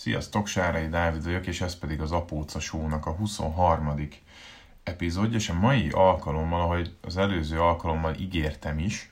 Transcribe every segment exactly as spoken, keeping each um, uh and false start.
Sziasztok, Sárai Dávid vagyok, és ez pedig az Apóca Show-nak a huszonharmadik epizódja, és a mai alkalommal, ahogy az előző alkalommal ígértem is,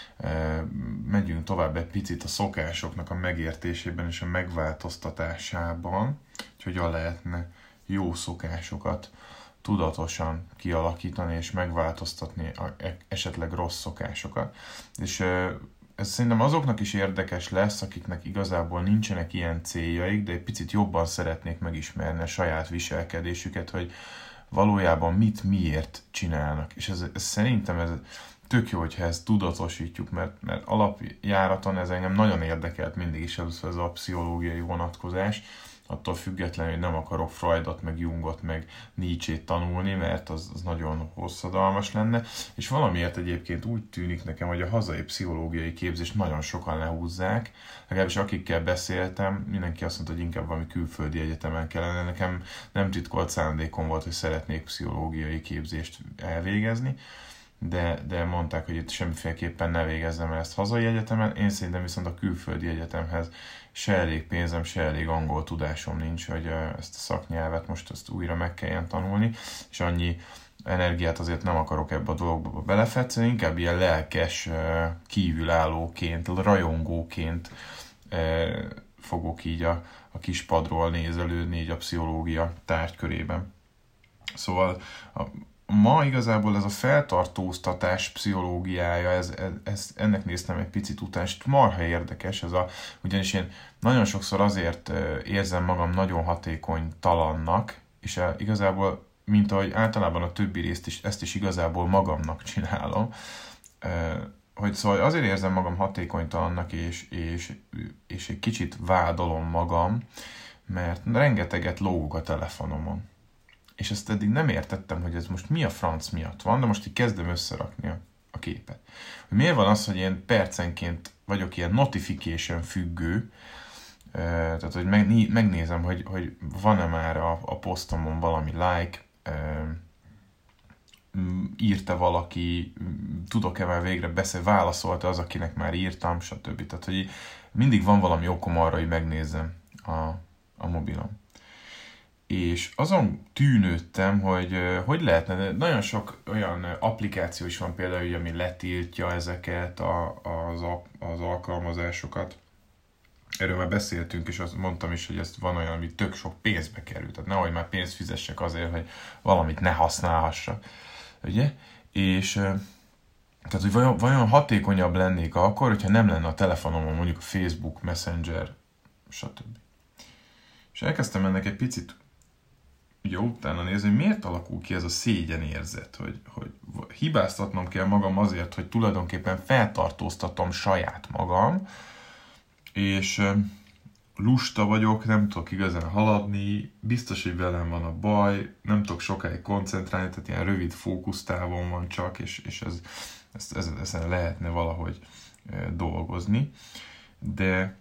megyünk tovább egy picit a szokásoknak a megértésében és a megváltoztatásában, hogy hogyan lehetne jó szokásokat tudatosan kialakítani és megváltoztatni esetleg rossz szokásokat. És ez szerintem azoknak is érdekes lesz, akiknek igazából nincsenek ilyen céljaik, de egy picit jobban szeretnék megismerni a saját viselkedésüket, hogy valójában mit, miért csinálnak. És ez, ez szerintem ez tök jó, hogyha ezt tudatosítjuk, mert, mert alapjáraton ez engem nagyon érdekelt mindig is ez, ez a pszichológiai vonatkozás, attól függetlenül, hogy nem akarok Freudot, meg Jungot, meg Nietzsét tanulni, mert az, az nagyon hosszadalmas lenne, és valamiért egyébként úgy tűnik nekem, hogy a hazai pszichológiai képzést nagyon sokan lehúzzák, legalábbis akikkel beszéltem, mindenki azt mondta, hogy inkább valami külföldi egyetemen kellene, nekem nem titkolt szándékom volt, hogy szeretnék pszichológiai képzést elvégezni, de, de mondták, hogy itt semmiféleképpen ne végezzem el ezt hazai egyetemen, én szerintem viszont a külföldi egyetemhez se elég pénzem, se elég angol tudásom nincs, hogy ezt a szaknyelvet most ezt újra meg kelljen tanulni, és annyi energiát azért nem akarok ebbe a dologba belefetszeni, inkább ilyen lelkes kívülállóként, rajongóként fogok így a, a kis padról nézelődni így a pszichológia tárgykörében. Szóval a, ma igazából ez a feltartóztatás pszichológiája, ez, ez, ez, ennek néztem egy picit után, és marha érdekes, ez a, ugyanis én nagyon sokszor azért érzem magam nagyon hatékonytalannak, és igazából, mint ahogy általában a többi részt is, ezt is igazából magamnak csinálom, hogy szóval azért érzem magam hatékonytalannak, és, és, és egy kicsit vádolom magam, mert rengeteget lógok a telefonomon. És ezt eddig nem értettem, hogy ez most mi a franc miatt van, de most így kezdem összerakni a, a képet. Hogy miért van az, hogy én percenként vagyok ilyen notification függő, tehát hogy megnézem, hogy, hogy van-e már a, a posztomon valami like, írta valaki, tudok-e már végre beszél, válaszolta az, akinek már írtam, stb. Tehát, hogy mindig van valami okom arra, hogy megnézzem a, a mobilom. És azon tűnődtem, hogy hogy lehetne, de nagyon sok olyan applikáció is van például, ami letiltja ezeket a, az, az alkalmazásokat. Erről már beszéltünk, és azt mondtam is, hogy ez van olyan, ami tök sok pénzbe kerül. Tehát nehogy már pénzt fizessek azért, hogy valamit ne használhassak. Ugye? És tehát, hogy vajon, vajon hatékonyabb lennék akkor, hogyha nem lenne a telefonomon mondjuk a Facebook, Messenger, stb. És elkezdtem ennek egy picit ugye utána nézni, hogy miért alakul ki ez a szégyenérzet, hogy, hogy hibáztatnom kell magam azért, hogy tulajdonképpen feltartóztatom saját magam, és lusta vagyok, nem tudok igazán haladni, biztos, hogy velem van a baj, nem tudok sokáig koncentrálni, tehát ilyen rövid fókusztávon van csak, és, és ez, ez, ez, ezen lehetne valahogy dolgozni. De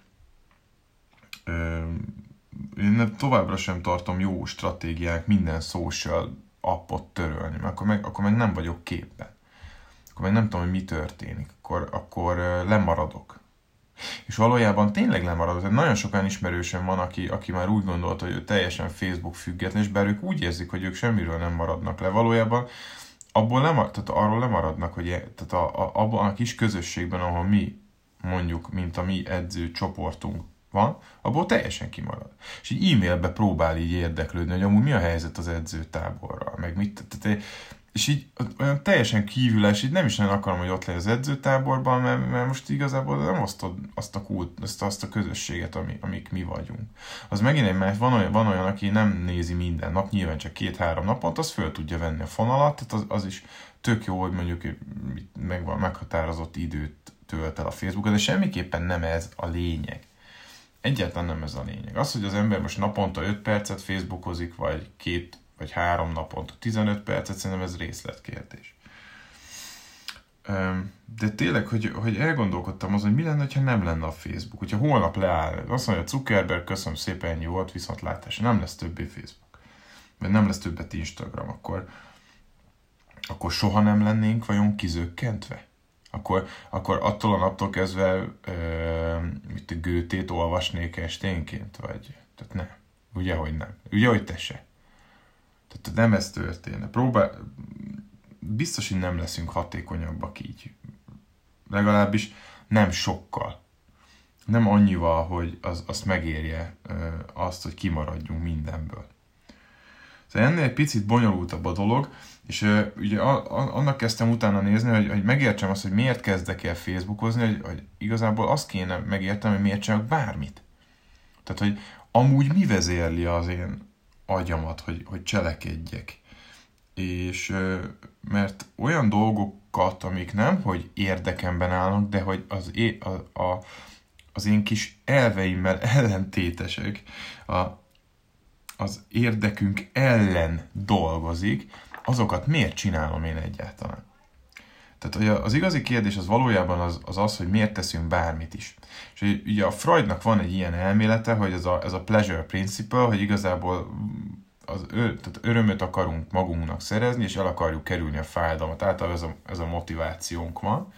én továbbra sem tartom jó stratégiák minden social appot törölni, mert akkor meg, akkor meg nem vagyok képben. Akkor meg nem tudom, hogy mi történik. Akkor, akkor lemaradok. És valójában tényleg lemaradok. Tehát nagyon sok olyan ismerősöm van, aki, aki már úgy gondolta, hogy ő teljesen Facebook független, és bár ők úgy érzik, hogy ők semmiről nem maradnak le. Valójában abból lemar, tehát arról lemaradnak, hogy tehát a, a, abban a kis közösségben, ahol mi mondjuk, mint a mi edző csoportunk van, abból teljesen kimarad. És így e-mailbe próbál így érdeklődni, hogy amúgy mi a helyzet az edzőtáborral, meg mit, tehát, és így olyan teljesen kívüles, így nem is nagyon akarom, hogy ott legyen az edzőtáborban, mert, mert most igazából nem osztod azt a kult, azt, azt a közösséget, ami, amik mi vagyunk. Az megint egy más, van olyan, van olyan, aki nem nézi minden nap, nyilván csak két-három napot, az föl tudja venni a fonalat, tehát az, az is tök jó, hogy mondjuk meg van meghatározott időt tölt el a Facebookon, de semmiképpen nem ez a lényeg. Egyáltalán nem ez a lényeg. Az, hogy az ember most naponta öt percet Facebookozik, vagy két vagy három naponta tizenöt percet, szerintem ez részletkérdés. De tényleg, hogy, hogy elgondolkodtam azon, hogy mi lenne, ha nem lenne a Facebook. Hogyha holnap leáll, azt mondja, Zuckerberg, köszönöm szépen, ennyi volt, viszontlátásra, nem lesz többé Facebook. Vagy nem lesz többet Instagram, akkor, akkor soha nem lennénk vajon kizökkentve? Akkor, akkor attól a naptól kezdve ö, mit a Goethe-t olvasnék esténként? Vagy, tehát nem. Ugye, hogy nem. Ugye, hogy te se. Tehát nem ez történne. Próbál... Biztos, hogy nem leszünk hatékonyabbak így. Legalábbis nem sokkal. Nem annyival, hogy az, azt megérje ö, azt, hogy kimaradjunk mindenből. Szóval ennél egy picit bonyolultabb a dolog, és ö, ugye a, a, annak kezdtem utána nézni, hogy, hogy megértsem azt, hogy miért kezdek el Facebookozni, hogy, hogy igazából azt kéne megértem, hogy miért csinálok bármit. Tehát, hogy amúgy mi vezérli az én agyamat, hogy, hogy cselekedjek. És ö, mert olyan dolgokat, amik nem, hogy érdekemben állnak, de hogy az, é, a, a, az én kis elveimmel ellentétesek, a, az érdekünk ellen dolgozik, azokat miért csinálom én egyáltalán? Tehát hogy az igazi kérdés az valójában az az, az hogy miért teszünk bármit is. És ugye a Freudnak van egy ilyen elmélete, hogy ez a, ez a pleasure principle, hogy igazából az ör, tehát örömöt akarunk magunknak szerezni, és el akarjuk kerülni a fájdalmat. Általában ez a, ez a motivációnk van,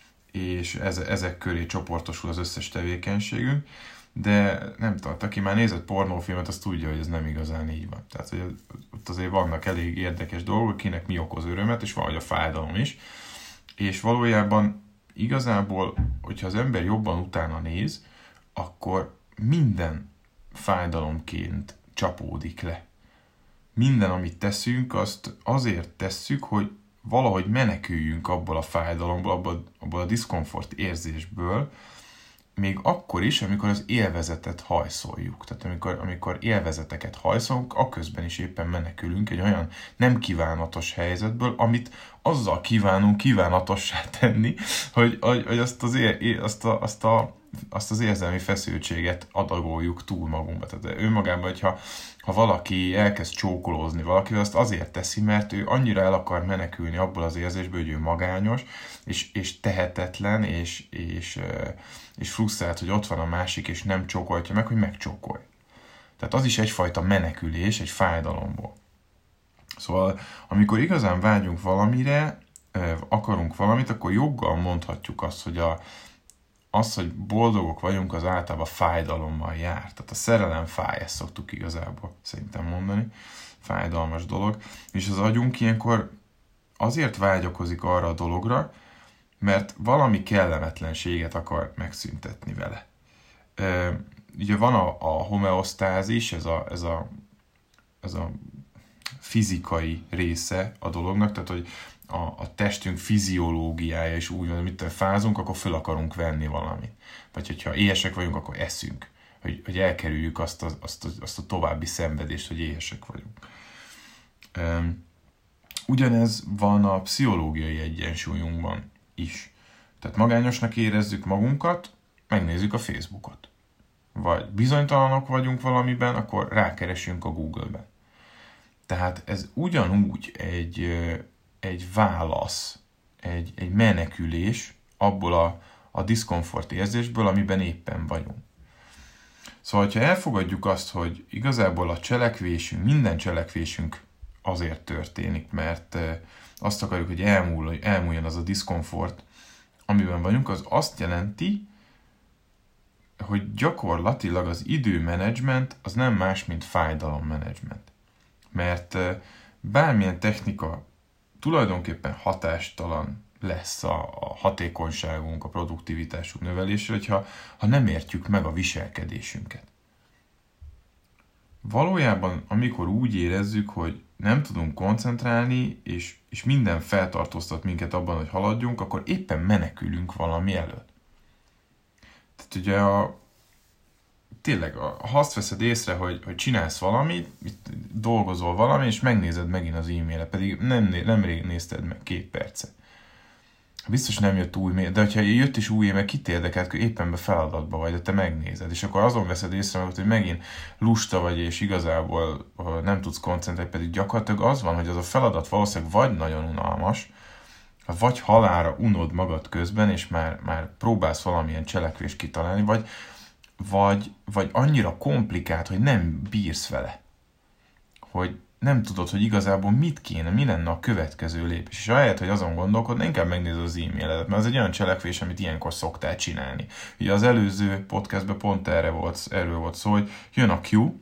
és ez, ezek köré csoportosul az összes tevékenységünk, de nem tudom, aki már nézett pornófilmet, az tudja, hogy ez nem igazán így van. Tehát, hogy ott azért vannak elég érdekes dolgok, kinek mi okoz örömet, és van, hogy a fájdalom is. És valójában igazából, hogyha az ember jobban utána néz, akkor minden fájdalomként csapódik le. Minden, amit teszünk, azt azért tesszük, hogy valahogy meneküljünk abból a fájdalomból, abból, abból a diszkomfort érzésből, még akkor is, amikor az élvezetet hajszoljuk. Tehát amikor, amikor élvezeteket hajszolunk, aközben is éppen menekülünk egy olyan nem kívánatos helyzetből, amit azzal kívánunk kívánatossá tenni, hogy, hogy azt, az ér, azt, a, azt, a, azt az érzelmi feszültséget adagoljuk túl magunkba. Tehát önmagában, hogyha ha valaki elkezd csókolózni valakivel, azt azért teszi, mert ő annyira el akar menekülni abból az érzésből, hogy ő magányos, és, és tehetetlen, és, és, és frusztrált, hogy ott van a másik, és nem csókolja meg, hogy megcsókolj. Tehát az is egyfajta menekülés, egy fájdalomból. Szóval, amikor igazán vágyunk valamire, akarunk valamit, akkor joggal mondhatjuk azt, hogy a, az, hogy boldogok vagyunk, az általában fájdalommal jár. Tehát a szerelem fáj, ezt szoktuk igazából szerintem mondani. Fájdalmas dolog. És az agyunk ilyenkor azért vágyakozik arra a dologra, mert valami kellemetlenséget akar megszüntetni vele. E, ugye van a, a homeosztázis, ez a, ez, a, ez a fizikai része a dolognak, tehát hogy a, a testünk fiziológiája is úgy van, hogy mit fázunk, akkor föl akarunk venni valamit. Vagy hogyha éhesek vagyunk, akkor eszünk. Hogy, hogy elkerüljük azt a, azt, a, azt a további szenvedést, hogy éhesek vagyunk. Um, ugyanez van a pszichológiai egyensúlyunkban is. Tehát magányosnak érezzük magunkat, megnézzük a Facebookot. Vagy bizonytalanok vagyunk valamiben, akkor rákeresünk a Google-ben. Tehát ez ugyanúgy egy, egy válasz, egy, egy menekülés abból a, a diszkomfort érzésből, amiben éppen vagyunk. Szóval, ha elfogadjuk azt, hogy igazából a cselekvésünk, minden cselekvésünk azért történik, mert azt akarjuk, hogy elmúl, hogy elmúljon az a diszkomfort, amiben vagyunk, az azt jelenti, hogy gyakorlatilag az időmenedzsment az nem más, mint fájdalommenedzsment. Mert bármilyen technika tulajdonképpen hatástalan lesz a, a hatékonyságunk, a produktivitásunk növelésre, hogyha ha nem értjük meg a viselkedésünket. Valójában, amikor úgy érezzük, hogy nem tudunk koncentrálni, és, és minden feltartóztat minket abban, hogy haladjunk, akkor éppen menekülünk valami elől. Tehát ugye a, tényleg, ha azt veszed észre, hogy, hogy csinálsz valamit, dolgozol valami, és megnézed megint az e-mailet, pedig nem, nemrég nézted meg két perce. Biztos nem jött új mail, de ha jött is új e-mail, kit érdekelt, hogy éppen be feladatba vagy, de te megnézed, és akkor azon veszed észre, hogy megint lusta vagy, és igazából nem tudsz koncentrálni, pedig gyakorlatilag az van, hogy az a feladat valószínűleg vagy nagyon unalmas, vagy halálra unod magad közben, és már, már próbálsz valamilyen cselekvést kitalálni, vagy, vagy, vagy annyira komplikált, hogy nem bírsz vele. Hogy nem tudod, hogy igazából mit kéne, mi lenne a következő lépés. És ahelyett, hogy azon gondolkodna, inkább megnézed az e-mailedet, mert az egy olyan cselekvés, amit ilyenkor szoktál csinálni. Ugye az előző podcastben pont erre volt, erről volt szó, hogy jön a Q,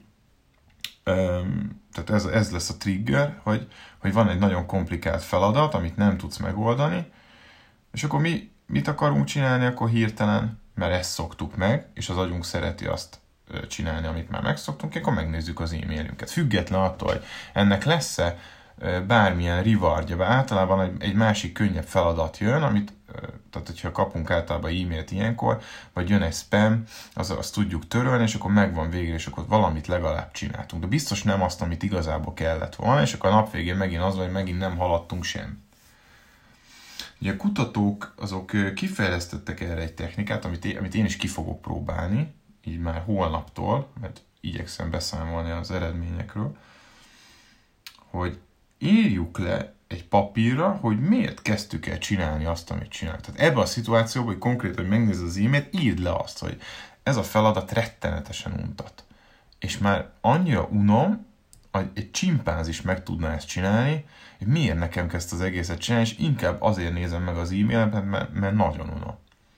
tehát ez, ez lesz a trigger, hogy, hogy van egy nagyon komplikált feladat, amit nem tudsz megoldani, és akkor mi mit akarunk csinálni, akkor hirtelen, mert ezt szoktuk meg, és az agyunk szereti azt csinálni, amit már megszoktunk, akkor megnézzük az e-mailünket. Független attól, hogy ennek lesz-e bármilyen rewardja, általában egy, egy másik könnyebb feladat jön, amit, tehát hogyha kapunk általában e-mailt ilyenkor, vagy jön egy spam, az, azt tudjuk törölni, és akkor megvan végre, és akkor valamit legalább csináltunk. De biztos nem azt, amit igazából kellett volna, és akkor a nap végén megint az, hogy megint nem haladtunk sem. Ugye a kutatók azok kifejlesztettek erre egy technikát, amit én, amit én is ki fogok próbálni, így már holnaptól, mert igyekszem beszámolni az eredményekről, hogy írjuk le egy papírra, hogy miért kezdtük el csinálni azt, amit csináljuk. Tehát ebben a szituációban, hogy konkrétan, hogy megnézed az e-mailt, írd le azt, hogy ez a feladat rettenetesen untat. És már annyira unom, hogy egy csimpánz is meg tudná ezt csinálni, hogy miért nekem kezd az egészet csinálni, és inkább azért nézem meg az e-mailt, mert, mert nagyon unom.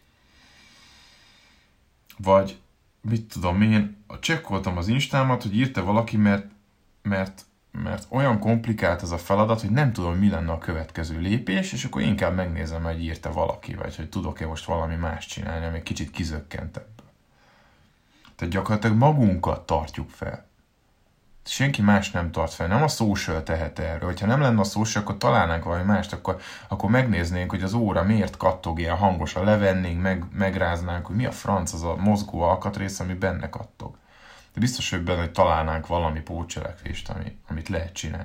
Vagy mit tudom én, csekkoltam az instámat, hogy írta valaki, mert, mert, mert olyan komplikált ez a feladat, hogy nem tudom, mi lenne a következő lépés, és akkor inkább megnézem, hogy írta valaki, vagy hogy tudok-e most valami más csinálni, ami kicsit kizökkentebb. Tehát gyakorlatilag magunkat tartjuk fel. Senki más nem tart fel, nem a social tehet erről. Hogyha nem lenne a social, akkor találnánk valami mást, akkor, akkor megnéznénk, hogy az óra miért kattog ilyen hangosan, levennénk, meg, megráznánk, hogy mi a franc az a mozgó alkatrész, ami benne kattog. De biztos, hogy benne, hogy találnánk valami pótcselekvést, ami, amit lehet csinálni.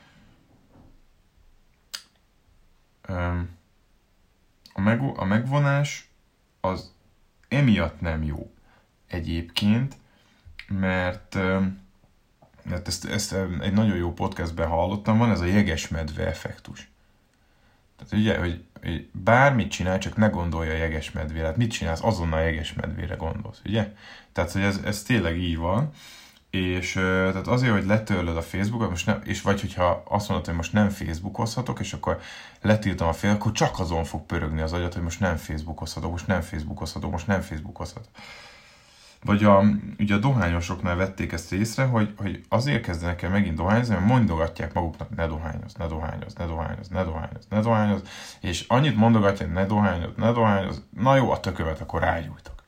A, meg, a megvonás az emiatt nem jó egyébként, mert Hát ezt, ezt egy nagyon jó podcastben hallottam, van ez a jegesmedve effektus. Tehát ugye, hogy, hogy bármit csinál, csak ne gondolja a jegesmedvére. Hát mit csinálsz? Azonnal a jegesmedvére gondolsz, ugye? Tehát, hogy ez, ez tényleg így van. És tehát azért, hogy letörlöd a Facebookot, most nem, és vagy hogyha azt mondod, hogy most nem Facebookozhatok, és akkor letiltom a fél, akkor csak azon fog pörögni az agyat, hogy most nem Facebookozhatok, most nem Facebookozhatok, most nem Facebookozhatok. Vagy a, ugye a dohányosoknál vették ezt észre, hogy, hogy azért kezdenek el megint dohányozni, mert mondogatják maguknak, ne dohányoz, ne dohányoz, ne dohányoz, ne dohányoz, ne dohányoz, és annyit mondogatják, hogy ne dohányoz, ne dohányoz, na jó, a tökövet, akkor rágyújtok.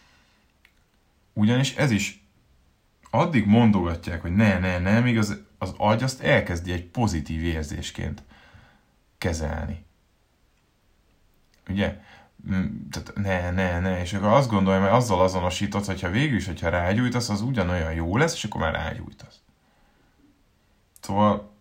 Ugyanis ez is addig mondogatják, hogy ne, ne, ne, míg az, az agy azt elkezdi egy pozitív érzésként kezelni. Ugye? Tehát ne, ne, ne, és akkor azt gondolja, mert azzal azonosított, hogyha végül is, hogyha rágyújtasz, az ugyanolyan jó lesz, és akkor már rágyújtasz. Szóval,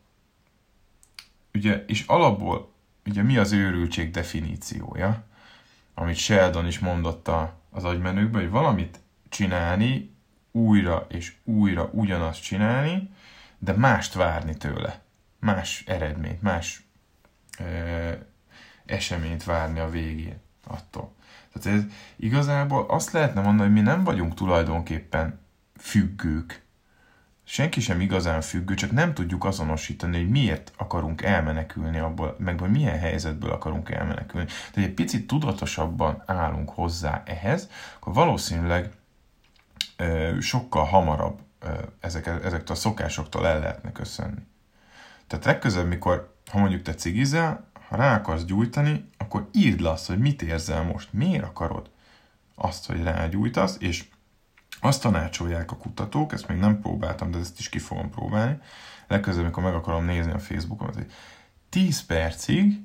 ugye, és alapból, ugye mi az őrültség definíciója, amit Sheldon is mondott az agymenőkben, hogy valamit csinálni, újra és újra ugyanazt csinálni, de mást várni tőle. Más eredményt, más ö, eseményt várni a végén. Attól. Tehát ez igazából azt lehetne mondani, hogy mi nem vagyunk tulajdonképpen függők. Senki sem igazán függő, csak nem tudjuk azonosítani, hogy miért akarunk elmenekülni abból, meg hogy milyen helyzetből akarunk elmenekülni. Tehát egy picit tudatosabban állunk hozzá ehhez, akkor valószínűleg ö, sokkal hamarabb ö, ezek, ezektől a szokásoktól el lehetne köszönni. Tehát legközelebb, mikor, ha mondjuk te cigizel, ha rá akarsz gyújtani, akkor írd le azt, hogy mit érzel most, miért akarod azt, hogy rágyújtasz, és azt tanácsolják a kutatók, ezt még nem próbáltam, de ezt is ki fogom próbálni, legközelebb, amikor meg akarom nézni a Facebookon, hogy tíz percig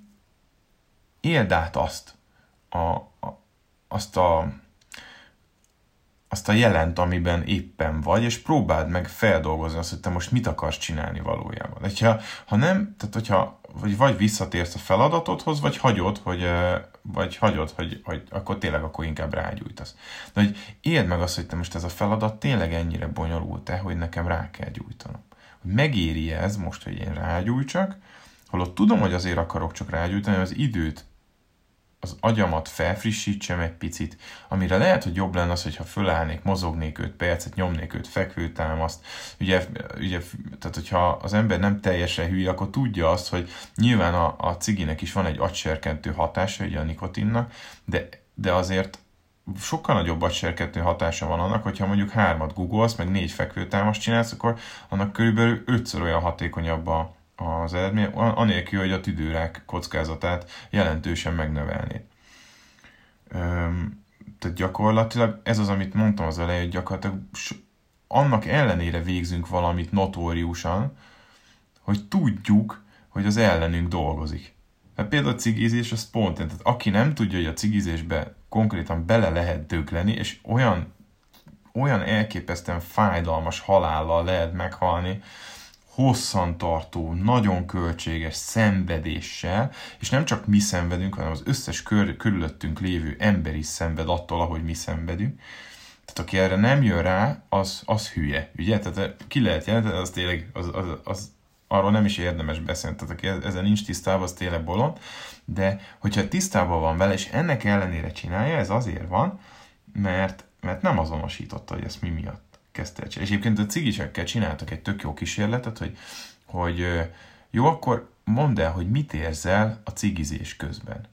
éld át azt a, a, azt a azt a jelent, amiben éppen vagy, és próbáld meg feldolgozni azt, hogy te most mit akarsz csinálni valójában. Hogyha, ha nem, tehát hogyha vagy, vagy visszatérsz a feladatodhoz, vagy hagyod, hogy, vagy hagyod, hogy, hogy akkor tényleg akkor inkább rágyújtasz. De hogy éld meg azt, hogy te most ez a feladat tényleg ennyire bonyolult-e, hogy nekem rá kell gyújtanom. Hogy megéri ez most, hogy én rágyújtsak, holott tudom, hogy azért akarok csak rágyújtani, hogy az időt az agyamat felfrissítsem egy picit, amire lehet, hogy jobb lenne az, hogyha fölállnék, mozognék öt percet, nyomnék öt fekvőtámaszt. Ugye, ugye, tehát hogyha az ember nem teljesen hülye, akkor tudja azt, hogy nyilván a, a ciginek is van egy agyserkentő hatása, ugye a nikotinnak, de, de azért sokkal nagyobb agyserkentő hatása van annak, hogyha mondjuk hármat googolsz, meg négy fekvőtámaszt csinálsz, akkor annak körülbelül ötször olyan hatékonyabb a az eredmény, anélkül, hogy a tüdőrák kockázatát jelentősen megnövelné. Üm, tehát gyakorlatilag ez az, amit mondtam az elején, hogy gyakorlatilag annak ellenére végzünk valamit notóriusan, hogy tudjuk, hogy az ellenünk dolgozik. Tehát például a cigizés az pont, tehát aki nem tudja, hogy a cigizésbe konkrétan bele lehet dögleni, és olyan, olyan elképesztően fájdalmas halállal lehet meghalni, hosszantartó, nagyon költséges szenvedéssel, és nem csak mi szenvedünk, hanem az összes kör, körülöttünk lévő ember is szenved attól, ahogy mi szenvedünk. Tehát aki erre nem jön rá, az, az hülye, ugye? Tehát ki lehet jelenteni, az tényleg, az, az, az, arról nem is érdemes beszélni, tehát aki ezzel nincs tisztában, az tényleg bolond, de hogyha tisztában van vele, és ennek ellenére csinálja, ez azért van, mert, mert nem azonosította, hogy ezt mi miatt kezdte el. És egyébként a cigisekkel csináltak egy tök jó kísérletet, hogy, hogy jó, akkor mondd el, hogy mit érzel a cigizés közben.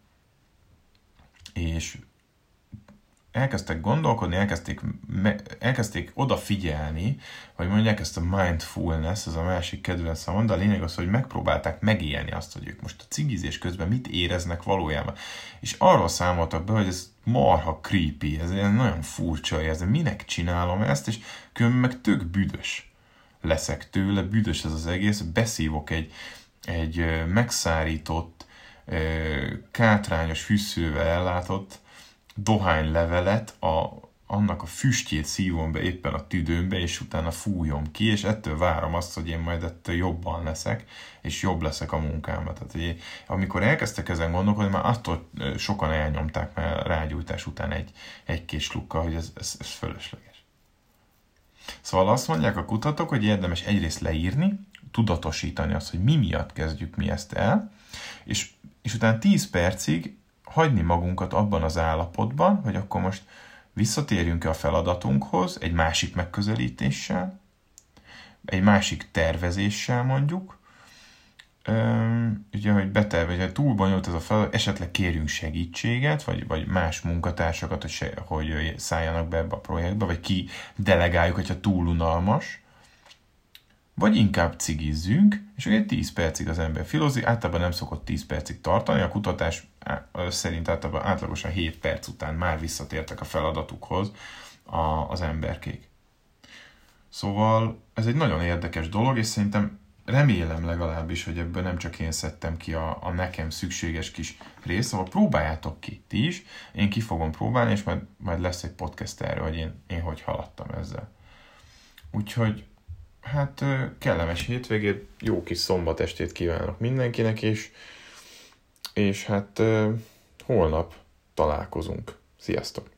És elkezdtek gondolkodni, elkezdték, elkezdték odafigyelni, vagy mondják ezt a mindfulness, ez a másik kedvenc szavon, de a lényeg az, hogy megpróbálták megélni azt, hogy ők most a cigizés közben mit éreznek valójában. És arról számoltak be, hogy ez marha creepy, ez ilyen nagyon furcsa érzés, minek csinálom ezt, és különben meg tök büdös leszek tőle, büdös ez az egész, beszívok egy, egy megszárított, kátrányos fűszővel ellátott dohánylevelet, a, annak a füstjét szívom be éppen a tüdőmbe, és utána fújom ki, és ettől várom azt, hogy én majd ettől jobban leszek, és jobb leszek a munkámban. Tehát, hogy amikor elkezdtek ezen gondolkodni, már attól sokan elnyomták már rágyújtás után egy, egy kis slukkal, hogy ez, ez, ez fölösleges. Szóval azt mondják a kutatók, hogy érdemes egyrészt leírni, tudatosítani azt, hogy mi miatt kezdjük mi ezt el, és, és utána tíz percig hagyni magunkat abban az állapotban, hogy akkor most visszatérjünk-e a feladatunkhoz egy másik megközelítéssel, egy másik tervezéssel mondjuk, Üm, ugye, hogy betervezni, hogy túl bonyolult ez a feladat, esetleg kérjünk segítséget, vagy, vagy más munkatársakat, hogy, se, hogy szálljanak be ebbe a projektbe, vagy ki delegáljuk, hogyha túl unalmas, vagy inkább cigizzünk, és ugye tíz percig az ember filozik, általában nem szokott tíz percig tartani, a kutatás szerint általában átlagosan hét perc után már visszatértek a feladatukhoz a, az emberkék. Szóval ez egy nagyon érdekes dolog, és szerintem remélem legalábbis, hogy ebből nem csak én szedtem ki a, a nekem szükséges kis részt, szóval próbáljátok ki ti is, én ki fogom próbálni, és majd, majd lesz egy podcast erről, hogy én, én hogy haladtam ezzel. Úgyhogy hát kellemes hétvégét, jó kis szombatestét kívánok mindenkinek, és, és hát holnap találkozunk. Sziasztok!